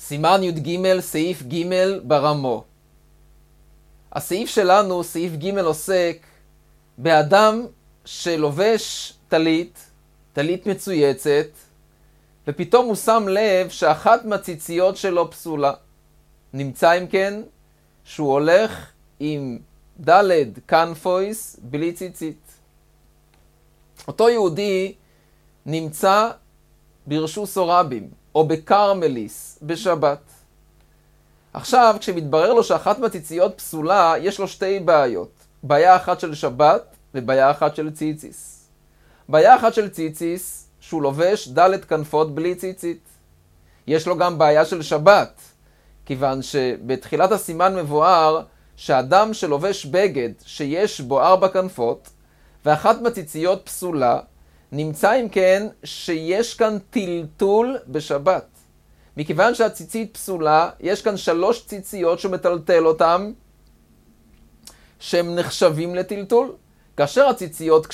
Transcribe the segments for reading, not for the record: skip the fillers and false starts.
סימן י"ג, סעיף ג' ברמו. הסעיף שלנו, סעיף ג', עוסק באדם שלובש טלית מצויצת, ופתאום הוא שם לב שאחת מהציציות שלו פסולה. נמצא אם כן שהוא הולך עם ד' קנפויס בלי ציצית. אותו יהודי נמצא ברשוס רבים או בקרמליס בשבת. עכשיו, כשמתברר לו שאחת מהציציות פסולה, יש לו שתי בעיות. בעיה אחת של שבת ובעיה אחת של ציציס. בעיה אחת של ציציס, שהוא לובש ד' כנפות בלי ציצית. יש לו גם בעיה של שבת, כיוון שבתחילת הסימן מבואר שאדם שלובש בגד שיש בו 4 כנפות, ואחת מהציציות פסולה, נמצא אם כן שיש כאן טלטול בשבת. מכיוון שהציצית פסולה, יש כאן 3 ציציות שמטלטל אותם, שהם נחשבים לטלטול. כאשר הציציות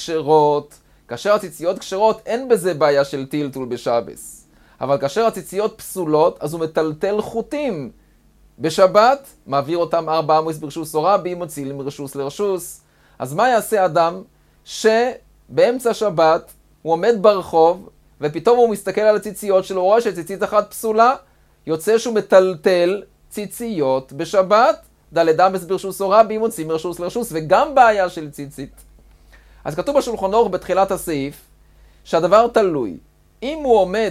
כשרות, אין בזה בעיה של טלטול בשבס. אבל כאשר הציציות פסולות, אז הוא מטלטל חוטים בשבת, מעביר אותם 4 עמוס ברשוס או רבי, מוציא מרשוס לרשוס. אז מה יעשה אדם שבאמצע שבת הוא עומד ברחוב, ופתאום הוא מסתכל על הציציות שלו, הוא רואה שציצית אחת פסולה, יוצא שהוא מטלטל ציציות בשבת, ד' עמוס ברשוס או רבי, מוציא מרשוס לרשוס, וגם בעיה של ציצית. אז כתוב בשולחן ערוך בתחילת הסעיף, שהדבר תלוי. אם הוא עומד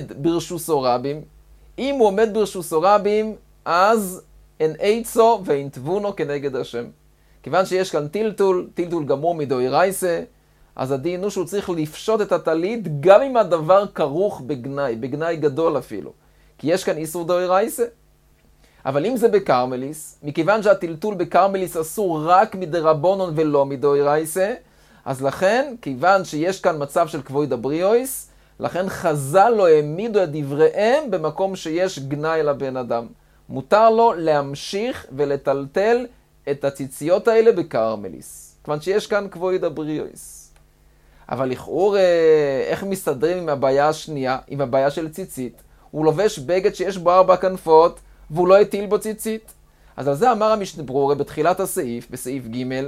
ברשוס רבים, אז אין עצו ואין תבונו כנגד השם. כיוון שיש כאן טלטול גמור מדאורייסה, אז הדין הוא שהוא צריך לפשוט את הטלית, גם אם הדבר כרוך בגנאי גדול אפילו. כי יש כאן איסור דאורייסה. אבל אם זה בקרמליס, מכיוון שהטלטול בקרמליס אסור רק מדרבנון ולא מדאורייסה, אז לכן, כיוון שיש כאן מצב של כבוד הבריאוס, לכן חז"ל לא העמידו את דבריהם במקום שיש גנאי לבן אדם. מותר לו להמשיך ולטלטל את הציציות האלה בקרמליס. כיוון שיש כאן כבוד הבריאוס. אבל לכאורה, איך מסתדרים עם הבעיה השנייה, עם הבעיה של ציצית? הוא לובש בגד שיש בו 4 כנפות, והוא לא הטיל בו ציצית. אז על זה אמר המשנה ברורה בתחילת הסעיף, בסעיף ג',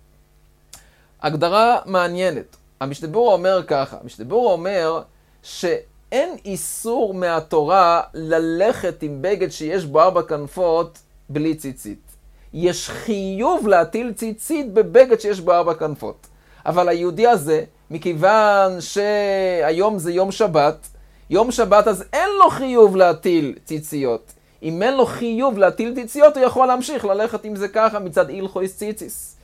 הגדרה מעניינת. המשנה ברורה אומר ככה, המשנה ברורה אומר שאין איסור מהתורה ללכת עם בגד שיש בו 4 כנפות בלי ציצית. יש חיוב להטיל ציצית בבגד שיש בו 4 כנפות. אבל היהודי הזה, מכיוון שהיום זה יום שבת אז אין לו חיוב להטיל ציציות. אם אין לו חיוב להטיל ציציות, הוא יכול להמשיך ללכת עם זה ככה מצד הלכות ציציס.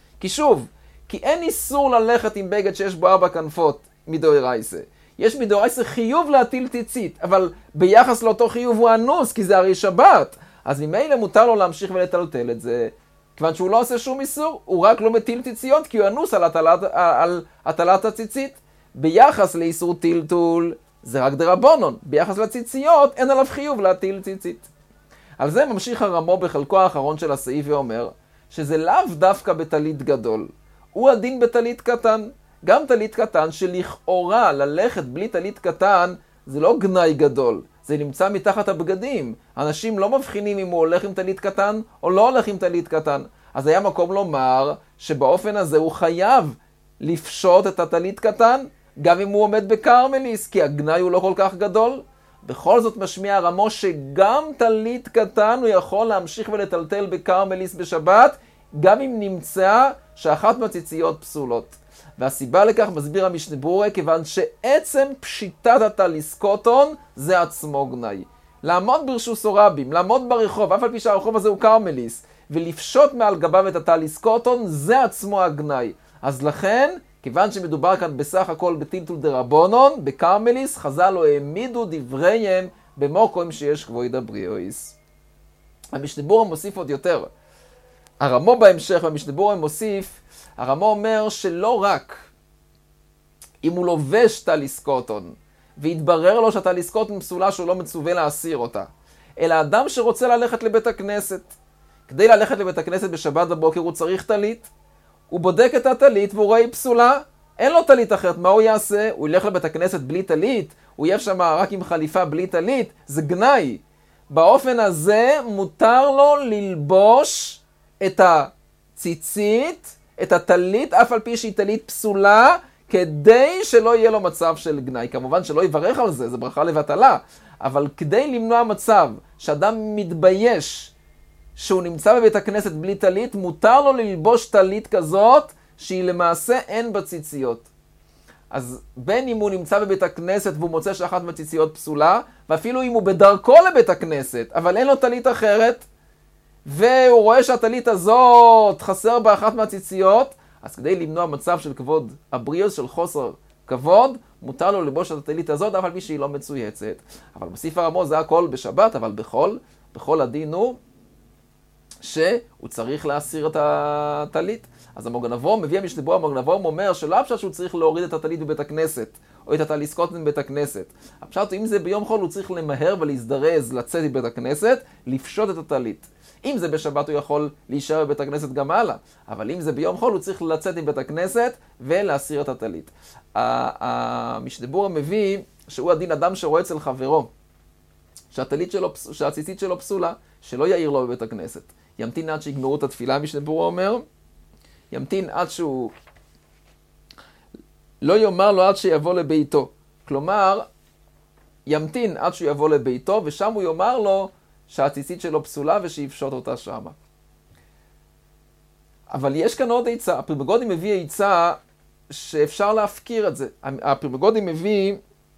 כי אין איסור ללכת עם בגד שיש בו 4 כנפות מדאורייסה. יש מדאורייסה חיוב להטיל ציצית, אבל ביחס לאותו חיוב הוא אנוס, כי זה הרי שבת. אז ממילא מותר לו להמשיך ולטלטל את זה. כיוון שהוא לא עושה שום איסור, הוא רק לא מטיל ציציות, כי הוא אנוס על הטלת הציצית. ביחס לאיסור טלטול, זה רק דרבנון. ביחס לציציות, אין עליו חיוב להטיל ציצית. על זה ממשיך הרמו בחלקו האחרון של הסעיף ואומר, שזה לאו דווקא בטלית גדול. הוא הדין בטלית קטן. גם טלית קטן שלכאורה ללכת בלי טלית קטן, זה לא גנאי גדול. זה נמצא מתחת הבגדים. אנשים לא מבחינים אם הוא הולך עם טלית קטן או לא הולך עם טלית קטן. אז היה מקום לומר שבאופן הזה הוא חייב לפשוט את הטלית קטן, גם אם הוא עומד בקרמליס, כי הגנאי הוא לא כל כך גדול. בכל זאת משמיע הרמו שגם טלית קטן הוא יכול להמשיך ולטלטל בקרמליס בשבת, גם אם נמצא שאחת מהציציות פסולות. והסיבה לכך מסביר המשנה ברורה, כיוון שעצם פשיטת הטליסקוטון זה עצמו גנאי. לעמוד ברשוס רבים, לעמוד ברחוב, אף על פי שהרחוב הזה הוא קרמליס, ולפשוט מעל גביו את הטליסקוטון, זה עצמו הגנאי. אז לכן, כיוון שמדובר כאן בסך הכל בטלטול דרבנון, בקרמליס, חז"ל לא העמידו דבריהם במקום שיש כבוד הבריאוס. המשנה ברורה מוסיף עוד יותר. הרמו בהמשך, והמשנה ברורה מוסיף, הרמו אומר שלא רק אם הוא לובש טליסקוטון, והתברר לו שהטליסקוטון פסולה שהוא לא מצווה להסיר אותה, אלא אדם שרוצה ללכת לבית הכנסת. כדי ללכת לבית הכנסת בשבת בבוקר הוא צריך טלית, הוא בודק את הטלית והוא רואה היא פסולה, אין לו טלית אחרת, מה הוא יעשה? הוא ילך לבית הכנסת בלי טלית? הוא יהיה שם רק עם חליפה בלי טלית? זה גנאי. באופן הזה מותר לו ללבוש את הציצית, את הטלית, אף על פי שהיא טלית פסולה, כדי שלא יהיה לו מצב של גנאי. כמובן שלא יברך על זה, זה ברכה לבטלה, אבל כדי למנוע מצב שאדם מתבייש שהוא נמצא בבית הכנסת בלי טלית, מותר לו ללבוש טלית כזאת שהיא למעשה אין בציציות. אז בין אם הוא נמצא בבית הכנסת והוא מוצא שאחת מהציציות פסולה, ואפילו אם הוא בדרכו לבית הכנסת, אבל אין לו טלית אחרת, והוא רואה שהטלית הזאת חסר באחת מהציציות, אז כדי למנוע מצב של כבוד הבריאות, של חוסר כבוד, מותר לו ללבוש את הטלית הזאת, אף על פי שהיא לא מצויצת. אבל בסעיף הרמוז זה הכל בשבת, אבל בכל הדין הוא שהוא צריך להסיר את הטלית. אז המוגן אברום מביא המשנה ברורה, המוגן אברום אומר שלא הפשט שהוא צריך להוריד את הטלית בבית הכנסת, או את הטליס קוטן בבית הכנסת. הפשט, אם זה ביום חול, הוא צריך למהר ולהזדרז לצאת מבית הכנסת, לפשוט את הטלית. אם זה בשבת הוא יכול להישאר בבית הכנסת גם הלאה, אבל אם זה ביום חול הוא צריך לצאת מבית הכנסת ולהסיר את הטלית. המשנה ברורה מביא שהוא הדין אדם שרואה אצל חברו שהציצית שלו פסולה, שלא יעיר לו בבית הכנסת. ימתין עד שיגמרו את התפילה, המשנה ברורה אומר, ימתין עד שהוא לא יאמר לו עד שיבוא לביתו. כלומר, ימתין עד שהוא יבוא לביתו, ושם הוא יאמר לו שהציצית שלו פסולה ושיפשוט אותה שמה. אבל יש כאן עוד עצה. הפרימגודי מביא עצה שאפשר להפקיר את זה. הפרימגודי מביא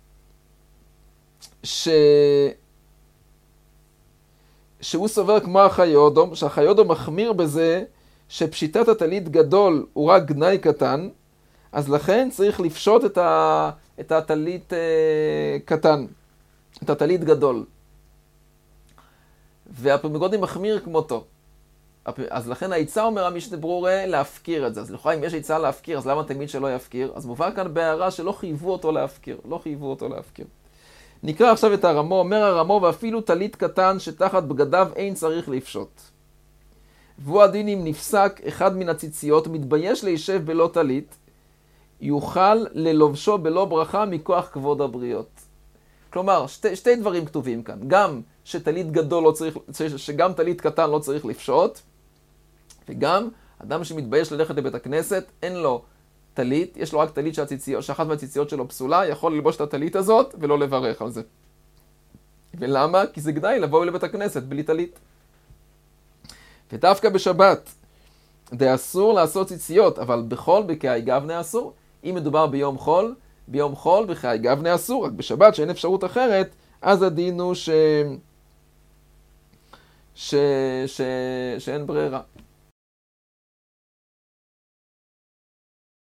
שהוא סובר כמו החיודו, שהחיודו מחמיר בזה שפשיטת הטלית גדול הוא רק גנאי קטן, אז לכן צריך לפשוט את הטלית קטן, את הטלית גדול. והפרימגודי מחמיר כמותו. אז לכן העצה אומר המשנה ברורה להפקיר את זה. אז לכאורה אם יש עצה להפקיר, אז למה תמיד שלא יפקיר? אז מובא כאן בהערה שלא חייבו אותו להפקיר. לא חייבו אותו להפקיר. נקרא עכשיו את הרמו. אומר הרמו, ואפילו טלית קטן שתחת בגדיו אין צריך לפשוט. והוא הדין אם נפסק אחד מן הציציות מתבייש להישב בלא טלית, יוכל ללובשו בלא ברכה מכוח כבוד הבריות. כלומר, שתי דברים כתובים כאן. גם שטלית גדול לא צריך, שגם טלית קטן לא צריך לפשוט, וגם אדם שמתבייש ללכת לבית הכנסת, אין לו טלית, יש לו רק טלית שאחת מהציציות שלו פסולה, יכול ללבוש את הטלית הזאת ולא לברך על זה. ולמה? כי זה גנאי לבוא לבית הכנסת בלי טלית. ודווקא בשבת, די אסור לעשות ציציות, אבל בחול בקהי גבנה אסור. אם מדובר ביום חול בקהי גבנה אסור, רק בשבת שאין אפשרות אחרת, אז הדין הוא שאין ברירה.